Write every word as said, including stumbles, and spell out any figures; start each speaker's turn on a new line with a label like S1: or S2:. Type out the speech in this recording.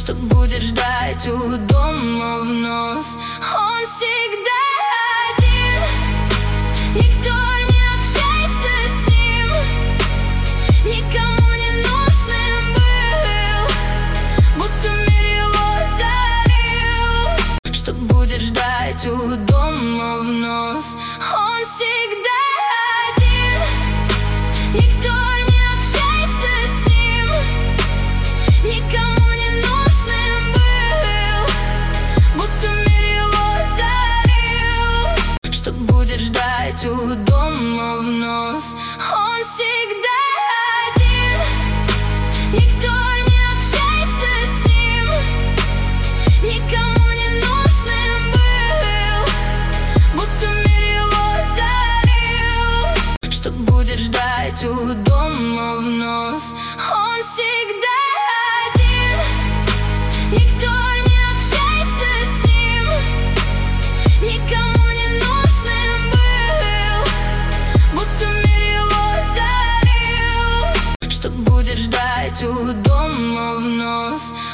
S1: что будет ждать у дома вновь. Он всегда один, никто не общается с ним, никому не нужным был, будто мир его зарил, что будет ждать у дома вновь. Он всегда один, никто не общается с ним, никому не нужным был, будто мир его зарил, что будет ждать у дома вновь. Он всегда один, никто не общается с ним, никому не нужным был, будто мир его зарил, что будет ждать у дома вновь. Он всегда один, никто не общается с ним, никому не нужным был, будто мир его зарил, что будет ждать у дома вновь.